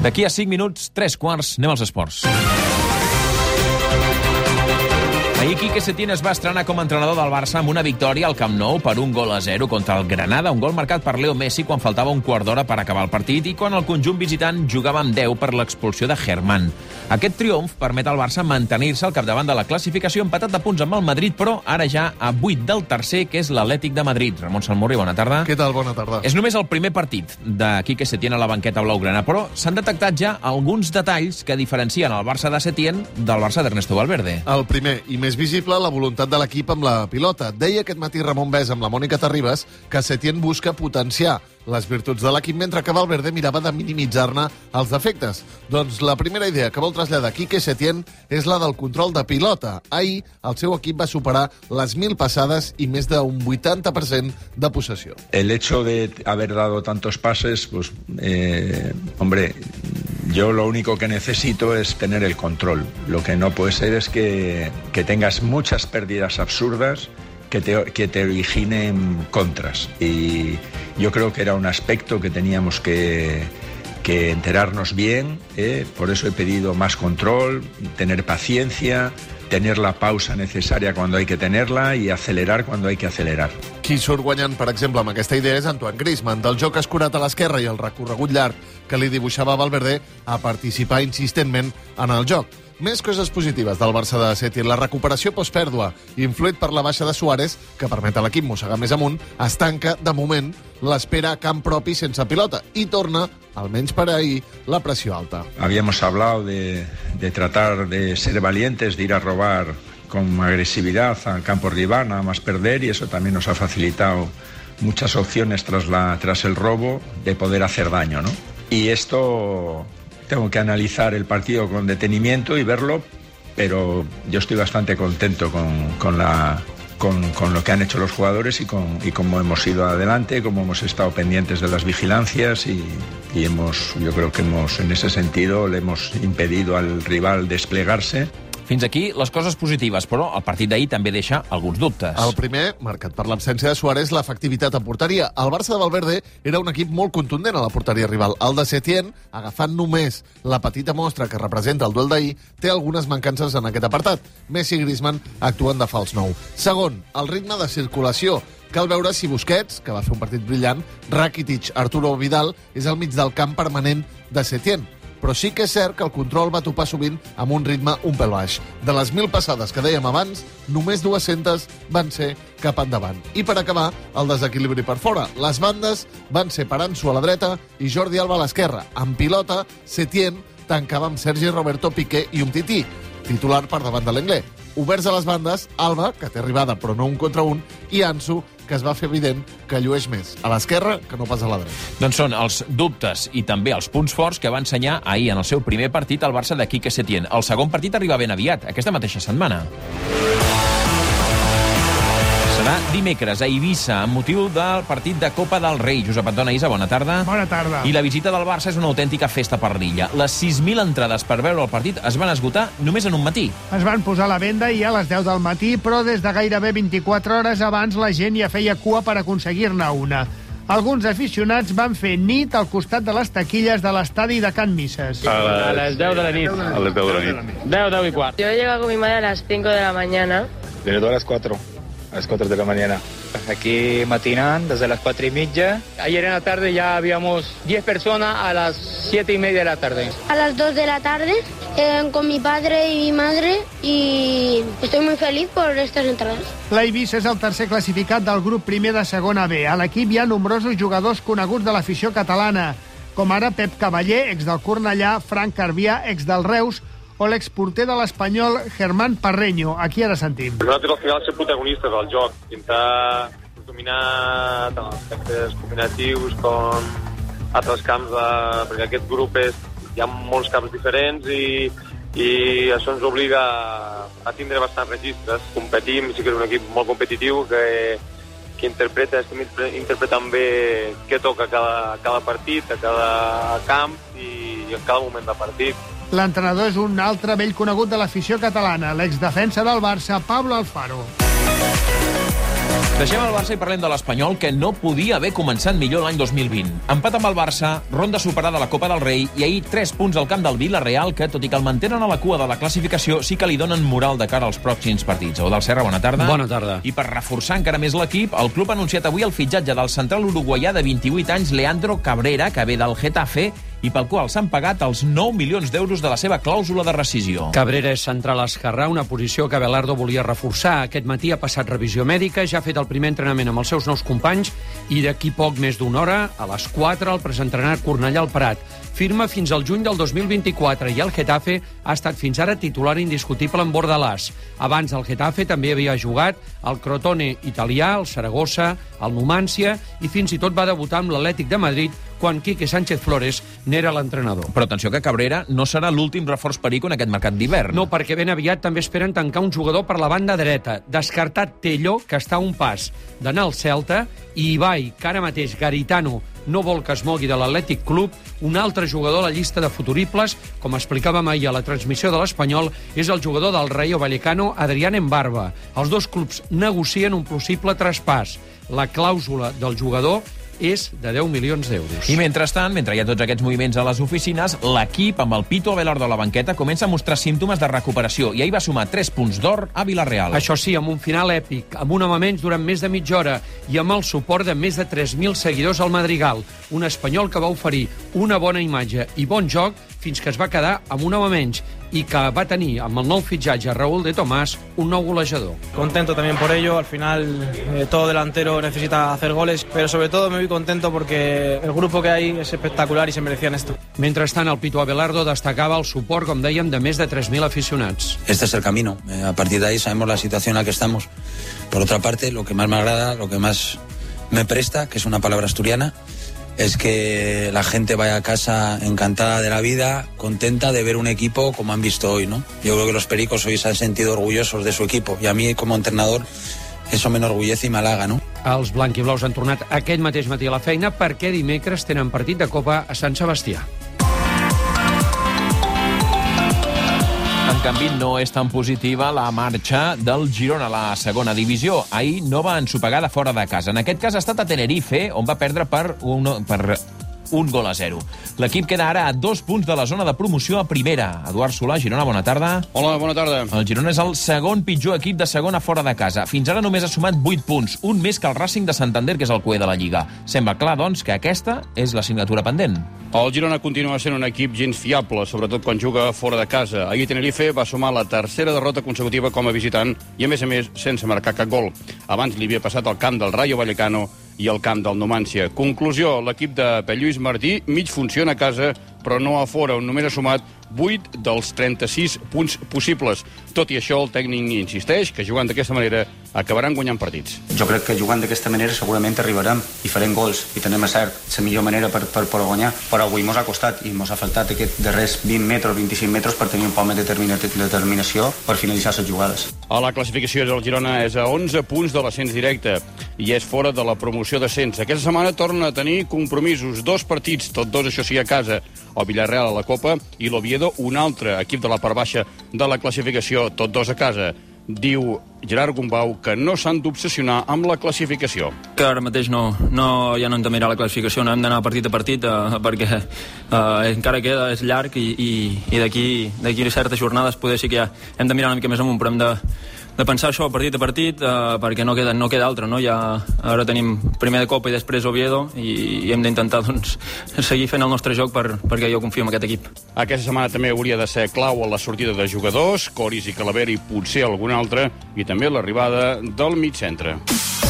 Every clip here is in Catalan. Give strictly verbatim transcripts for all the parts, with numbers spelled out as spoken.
D'aquí a cinc minuts, tres quarts, anem als esports. Ahir Quique Setién es va estrenar com a entrenador del Barça amb una victòria al Camp Nou per un gol a zero contra el Granada, un gol marcat per Leo Messi quan faltava un quart d'hora per acabar el partit i quan el conjunt visitant jugava amb deu per l'expulsió de Germán. Aquest triomf permet al Barça mantenir-se al capdavant de la classificació, empatat de punts amb el Madrid, però ara ja a vuit del tercer, que és l'Atlètic de Madrid. Ramon Salmurri, bona tarda. Què tal? Bona tarda. És només el primer partit de Quique Setién a la banqueta blaugrana, però s'han detectat ja alguns detalls que diferencien el Barça de Setién del Barça d'Ernesto Valverde. El primer i més visible, la voluntat de l'equip amb la pilota. Deia aquest matí Ramon Bès amb la Mònica Terribas que Setién busca potenciar les virtuts de l'equip, mentre que Valverde mirava de minimitzar-ne els defectes. Doncs la primera idea que vol traslladar Quique Setién és la del control de pilota. Ahir el seu equip va superar les mil passades i més d'un vuitanta per cent de possessió. El hecho de haber dado tantos pases, pues, eh, hombre, yo lo único que necesito es tener el control. Lo que no puede ser es que, que tengas muchas pérdidas absurdas que te, que te originen contras. Y yo creo que era un aspecto que teníamos que, que enterarnos bien, ¿eh? Por eso he pedido más control, tener paciencia, tener la pausa necesaria cuando hay que tenerla y acelerar cuando hay que acelerar. Qui surt guanyant, per exemple, amb aquesta idea és Antoine Griezmann, del joc escurat a l'esquerra i el recorregut llarg que li dibuixava Valverde a participar insistentment en el joc. Més coses positives del Barça de Setién. La recuperació postpèrdua, influït per la baixa de Suárez, que permet a l'equip mossegar més amunt, es tanca, de moment, l'espera a camp propi sense pilota i torna, almenys per ahir, la pressió alta. Habíamos hablado de, de tratar de ser valientes, de ir a robar con agresividad al campo rival, nada más perder, y eso también nos ha facilitado muchas opciones tras, la, tras el robo de poder hacer daño, ¿no? Y esto tengo que analizar el partido con detenimiento y verlo, pero yo estoy bastante contento con, con, la, con, con lo que han hecho los jugadores y, con, y cómo hemos ido adelante, cómo hemos estado pendientes de las vigilancias y, y hemos, yo creo que hemos, en ese sentido, le hemos impedido al rival desplegarse. Fins aquí les coses positives, però el partit d'ahir també deixa alguns dubtes. El primer, marcat per l'absència de Suárez, l'efectivitat en porteria. El Barça de Valverde era un equip molt contundent a la porteria rival. El de Setién, agafant només la petita mostra que representa el duel d'ahir, té algunes mancances en aquest apartat. Messi i Griezmann actuen de fals nou. Segon, el ritme de circulació. Cal veure si Busquets, que va fer un partit brillant, Rakitic, Arturo Vidal, és al mig del camp permanent de Setién. Però sí que és cert que el control va topar sovint amb un ritme un pèl baix. De les mil passades que dèiem abans, només dues-centes van ser cap endavant. I per acabar, el desequilibri per fora. Les bandes van ser Paransu a la dreta i Jordi Alba a l'esquerra. En pilota, Setién tancava amb Sergi Roberto Piqué i Umtiti, titular per davant de l'Anglès. Oberts a les bandes, Alba, que té arribada però no un contra un, i Ansu, que es va fer evident que llueix més a l'esquerra que no pas a la dreta. Doncs són els dubtes i també els punts forts que va ensenyar ahir en el seu primer partit al Barça de Quique Setién. El segon partit arriba ben aviat, aquesta mateixa setmana. Serà dimecres a Eivissa, amb motiu del partit de Copa del Rei. Josep Antoni Isa, bona tarda. Bona tarda. I la visita del Barça és una autèntica festa per l'illa. Les sis mil entrades per veure el partit es van esgotar només en un matí. Es van posar a la venda i a les deu del matí, però des de gairebé vint-i-quatre hores abans la gent ja feia cua per aconseguir-ne una. Alguns aficionats van fer nit al costat de les taquilles de l'estadi de Can Misses. A les deu de la nit. A las diez de la nit. deu, deu y cuarto. Yo llego con mi madre a las cinco de la mañana. Desde a las cuatro. A las cuatro de la mañana. Aquí matinando desde las cuatro y media. Ayer en la tarde ya habíamos diez personas a las siete y media de la tarde. A las dos de la tarde eh, con mi padre y mi madre y estoy muy feliz por estas entradas. L'Eivissa és el tercer classificat del grup primer de segona B. A l'equip hi ha nombrosos jugadors coneguts de l'afició catalana, com ara Pep Cavaller, ex del Cornellà, Frank Carbià, ex del Reus, o l'exporter de l'Espanyol Germán Parreño. Aquí ara sentim. Nosaltres al final ser protagonistes del joc, intentar dominar tant els aspectes combinatius com altres camps, de... perquè aquest grup és... hi ha molts camps diferents i, i això ens obliga a tindre bastants registres. Competim, sí que és un equip molt competitiu que, que interpreta, estem interpretant bé què toca a cada, a cada partit, a cada camp i, i en cada moment de partit. L'entrenador és un altre vell conegut de l'afició catalana, l'exdefensa del Barça, Pablo Alfaro. Deixem el Barça i parlem de l'Espanyol, que no podia haver començat millor l'any dos mil vint. Empat amb el Barça, ronda superada a la Copa del Rei i ahir tres punts al camp del Villarreal, que, tot i que el mantenen a la cua de la classificació, sí que li donen moral de cara als pròxims partits. Eudald Serra, bona tarda. Bona tarda. I per reforçar encara més l'equip, el club ha anunciat avui el fitxatge del central uruguaià de vint-i-vuit anys, Leandro Cabrera, que ve del Getafe, i pel qual s'han pagat els nou milions d'euros de la seva clàusula de rescisió. Cabrera és central esquerrà, una posició que Abelardo volia reforçar. Aquest matí ha passat revisió mèdica, ja ha fet el primer entrenament amb els seus nous companys i d'aquí poc més d'una hora, a les quatre, el presentarà Cornellà al Prat. Firma fins al juny del dos mil vint-i-quatre i el Getafe ha estat fins ara titular indiscutible en Bordalàs. Abans el Getafe també havia jugat al Crotone italià, el Saragossa, el Numancia i fins i tot va debutar amb l'Atlètic de Madrid quan Quique Sánchez Flores n'era l'entrenador. Però atenció que Cabrera no serà l'últim reforç perico en aquest mercat d'hivern. No, perquè ben aviat també esperen tancar un jugador per la banda dreta. Descartat Tello, que està a un pas d'anar al Celta, i Ibai, que ara mateix Garitano no vol que es mogui de l'Atlètic Club. Un altre jugador a la llista de futuribles, com explicàvem ahir a la transmissió de l'Espanyol, és el jugador del Rayo Vallecano, Adrián Embarba. Els dos clubs negocien un possible traspàs. La clàusula del jugador és de deu milions d'euros. I mentrestant, mentre hi ha tots aquests moviments a les oficines, l'equip, amb el Pito Abelardo a la banqueta, comença a mostrar símptomes de recuperació i ahir va sumar tres punts d'or a Villarreal. Això sí, amb un final èpic, amb un home menys durant més de mitja hora i amb el suport de més de tres mil seguidors al Madrigal. Un espanyol que va oferir una bona imatge i bon joc fins que es va quedar amb un home menys y que va tenir amb el nou fitxatge Raúl de Tomàs un nou golejador. Contento también por ello, al final eh, todo delantero necesita hacer goles, pero sobre todo me voy contento porque el grupo que hay es espectacular y se merecían esto. Mentrestant, el Pito Abelardo destacava el suport, com dèiem, de més de tres mil aficionats. Este es el camino, eh, a partir de ahí sabemos la situación en la que estamos. Por otra parte, lo que más me agrada, lo que más me presta, que es una palabra asturiana, es que la gente vaya a casa encantada de la vida, contenta de ver un equipo como han visto hoy, ¿no? Yo creo que los pericos hoy se han sentido orgullosos de su equipo y a mí como entrenador eso me enorgullece i m'halaga, no? Els blanquiblaus han tornat aquest mateix matí a la feina perquè dimecres tenen partit de Copa a Sant Sebastià. En canvi, no és tan positiva la marxa del Girona a la segona divisió. Ahir no va ensopegar de fora de casa. En aquest cas ha estat a Tenerife, on va perdre per un, per un gol a zero. L'equip queda ara a dos punts de la zona de promoció a primera. Eduard Solà, Girona, bona tarda. Hola, bona tarda. El Girona és el segon pitjor equip de segona fora de casa. Fins ara només ha sumat vuit punts, un més que el Racing de Santander, que és el cuer de la Lliga. Sembla clar, doncs, que aquesta és l'assignatura pendent. El Girona continua sent un equip gens fiable, sobretot quan juga fora de casa. Ahir Tenerife va sumar la tercera derrota consecutiva com a visitant i, a més a més, sense marcar cap gol. Abans li havia passat al camp del Rayo Vallecano i al camp del Numancia. Conclusió, l'equip de Pep Lluís Martí mig funciona a casa, però no a fora, on només ha sumat vuit dels trenta-sis punts possibles. Tot i això, el tècnic insisteix que jugant d'aquesta manera acabaran guanyant partits. Jo crec que jugant d'aquesta manera segurament arribarem i farem gols i tenem a cert la millor manera per, per, per guanyar, però avui mos ha costat i mos ha faltat aquest darrers vint metres, vint-i-cinc metres per tenir un poc més de determinació per finalitzar les jugades. A la classificació del Girona és a onze punts de l'ascens directe i és fora de la promoció d'ascens. Aquesta setmana torna a tenir compromisos, dos partits, tot dos això sí a casa, el Villarreal a la Copa i l'Oviedo, un altre equip de la part baixa de la classificació, tot dos a casa. Diu Gerard Gumbau que no s'han d'obsessionar amb la classificació. Que ara mateix no, no, ja no hem de mirar la classificació, no hem d'anar partit a partit eh, perquè eh, encara queda, és llarg i, i, i d'aquí d'aquí certes jornades poder sí que ja hem de mirar una mica més amunt, però hem de, de pensar això partit a partit eh, perquè no queda, no queda altre, no? Ja, ara tenim primer de Copa i després Oviedo i, i hem d'intentar doncs, seguir fent el nostre joc per, perquè jo confio en aquest equip. Aquesta setmana també hauria de ser clau a la sortida de jugadors, Coris i Calavera i potser algun altre, i també l'arribada del mig centre.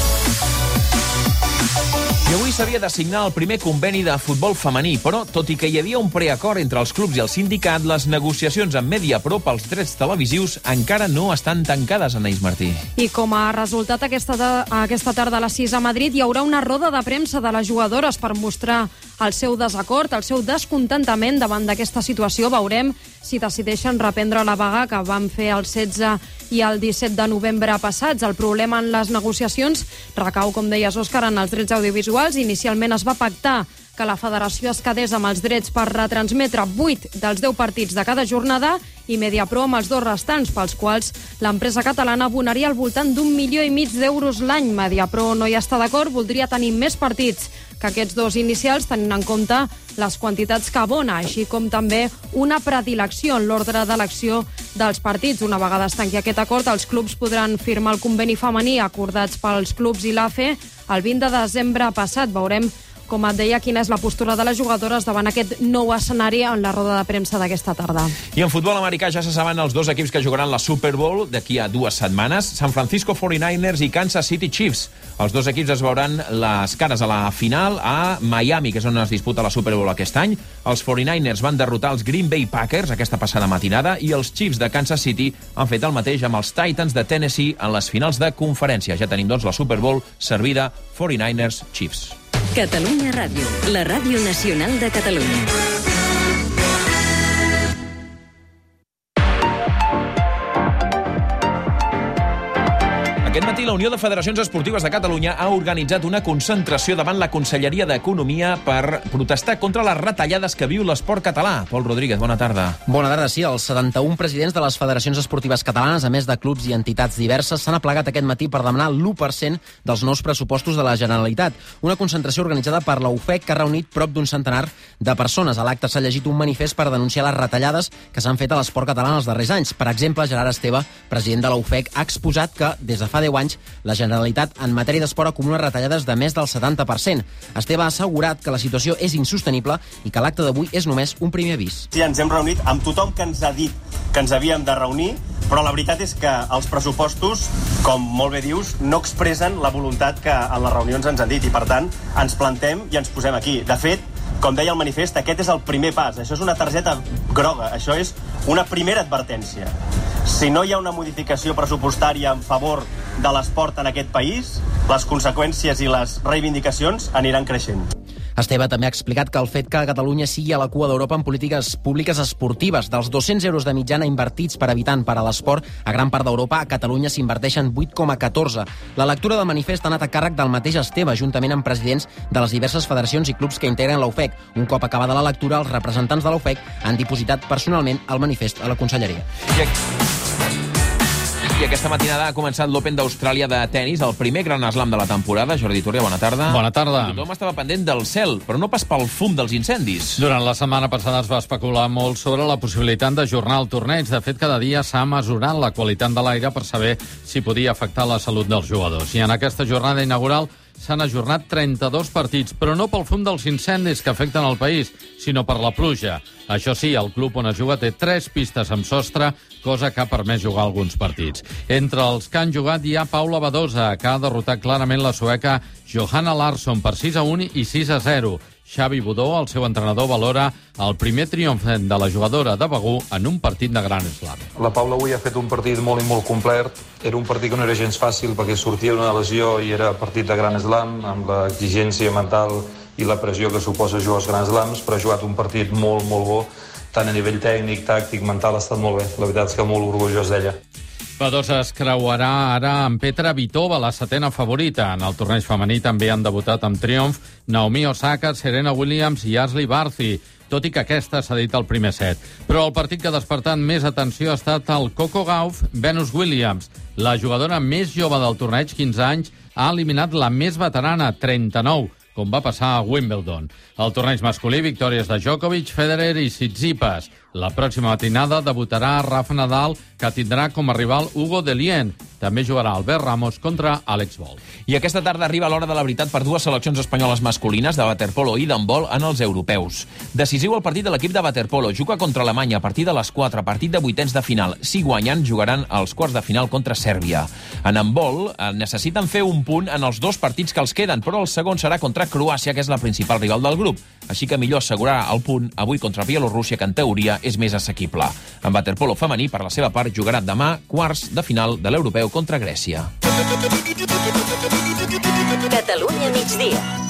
I avui s'havia de signar el primer conveni de futbol femení, però, tot i que hi havia un preacord entre els clubs i el sindicat, les negociacions amb Mediapro pels drets televisius encara no estan tancades, Anaïs Martí. I com a resultat, aquesta, aquesta tarda a les sis a Madrid hi haurà una roda de premsa de les jugadores per mostrar el seu desacord, el seu descontentament davant d'aquesta situació. Veurem si decideixen reprendre la vaga que van fer el setze i el disset de novembre passats. El problema en les negociacions recau, com deies, Òscar, en els drets audiovisuals. Inicialment es va pactar que la federació es quedés amb els drets per retransmetre vuit dels deu partits de cada jornada i Mediapro amb els dos restants, pels quals l'empresa catalana abonaria al voltant d'un milió i mig d'euros l'any. Mediapro no hi està d'acord, voldria tenir més partits que aquests dos inicials, tenint en compte les quantitats que abona, així com també una predilecció en l'ordre d'elecció dels partits. Una vegada es tanqui aquest acord, els clubs podran firmar el conveni femení acordats pels clubs i l'A F E el vint de desembre passat. Veurem, com et deia, quina és la postura de les jugadores davant aquest nou escenari en la roda de premsa d'aquesta tarda. I en futbol americà ja se saben els dos equips que jugaran la Super Bowl d'aquí a dues setmanes, San Francisco forty-niners i Kansas City Chiefs. Els dos equips es veuran les cares a la final a Miami, que és on es disputa la Super Bowl aquest any. Els forty-niners van derrotar els Green Bay Packers aquesta passada matinada i els Chiefs de Kansas City han fet el mateix amb els Titans de Tennessee en les finals de conferència. Ja tenim, doncs, la Super Bowl servida, forty-niners Chiefs. Catalunya Ràdio, la ràdio nacional de Catalunya. Aquest matí la Unió de Federacions Esportives de Catalunya ha organitzat una concentració davant la Conselleria d'Economia per protestar contra les retallades que viu l'esport català. Pol Rodríguez, bona tarda. Bona tarda, sí. Els setanta-un presidents de les federacions esportives catalanes, a més de clubs i entitats diverses, s'han aplegat aquest matí per demanar l'u per cent dels nous pressupostos de la Generalitat. Una concentració organitzada per la U F E C que ha reunit prop d'un centenar de persones. A l'acte s'ha llegit un manifest per denunciar les retallades que s'han fet a l'esport català en els darrers anys. Per exemple, Gerard Esteve, president de la U F E C, ha exposat que des de fa deu anys la Generalitat en matèria d'esport acumula retallades de més del setanta per cent. Esteve ha assegurat que la situació és insostenible i que l'acte d'avui és només un primer avís. Sí, ens hem reunit amb tothom que ens ha dit que ens havíem de reunir, però la veritat és que els pressupostos, com molt bé dius, no expressen la voluntat que en les reunions ens han dit i, per tant, ens plantem i ens posem aquí. De fet, com deia el manifest, aquest és el primer pas. Això és una targeta groga, això és una primera advertència. Si no hi ha una modificació pressupostària en favor de l'esport en aquest país, les conseqüències i les reivindicacions aniran creixent. Esteve també ha explicat que el fet que Catalunya sigui a la cua d'Europa en polítiques públiques esportives, dels dos-cents euros de mitjana invertits per habitant per a l'esport, a gran part d'Europa, a Catalunya s'inverteixen vuit coma catorze. La lectura del manifest ha anat a càrrec del mateix Esteve, juntament amb presidents de les diverses federacions i clubs que integren la U F E C. Un cop acabada la lectura, els representants de la U F E C han dipositat personalment el manifest a la Conselleria. I aquesta matinada ha començat l'Open d'Austràlia de tennis, el primer gran slam de la temporada. Jordi Turria, bona tarda. Bona tarda. Tothom estava pendent del cel, però no pas pel fum dels incendis. Durant la setmana passada es va especular molt sobre la possibilitat d'ajornar el torneig. De fet, cada dia s'ha mesurat la qualitat de l'aire per saber si podia afectar la salut dels jugadors. I en aquesta jornada inaugural s'han ajornat trenta-dos partits, però no pel fum dels incendis que afecten el país, sinó per la pluja. Això sí, el club on es juga té tres pistes amb sostre, cosa que ha permès jugar alguns partits. Entre els que han jugat hi ha Paula Badosa, que ha derrotat clarament la sueca Johanna Larsson per sis a un i sis a zero. Xavi Budó, el seu entrenador, valora el primer triomf de la jugadora de Begú en un partit de Gran Slam. La Paula avui ha fet un partit molt i molt complet. Era un partit que no era gens fàcil perquè sortia d'una lesió i era partit de Gran Slam, amb l'exigència mental i la pressió que suposa jugar als Grans Slams, però ha jugat un partit molt, molt bo, tant a nivell tècnic, tàctic, mental, ha estat molt bé. La veritat és que molt orgullós d'ella. Badosa es creuarà ara amb Petra Vitova, la setena favorita. En el torneig femení també han debutat amb triomf Naomi Osaka, Serena Williams i Ashley Barty, tot i que aquesta s'ha dit al primer set. Però el partit que ha despertat més atenció ha estat el Coco Gauff Venus Williams. La jugadora més jove del torneig, quinze anys, ha eliminat la més veterana, trenta-nou, com va passar a Wimbledon. Al torneig masculí, victòries de Djokovic, Federer i Tsitsipas. La pròxima matinada debutarà Rafa Nadal, que tindrà com a rival Hugo Delien. També jugarà Albert Ramos contra Alex Bolt. I aquesta tarda arriba l'hora de la veritat per dues seleccions espanyoles masculines de waterpolo i d'handbol en els europeus. Decisiu el partit de l'equip de waterpolo. Juga contra Alemanya a partir de les quatre, partit de vuitens de final. Si guanyen, jugaran els quarts de final contra Sèrbia. En handbol necessiten fer un punt en els dos partits que els queden, però el segon serà contra Croàcia, que és la principal rival del grup. Així que millor assegurar el punt avui contra Bielorússia, que en teoria és més assequible. En waterpolo femení, per la seva part, jugarà demà quarts de final de l'europeu contra Grècia. Catalunya migdia.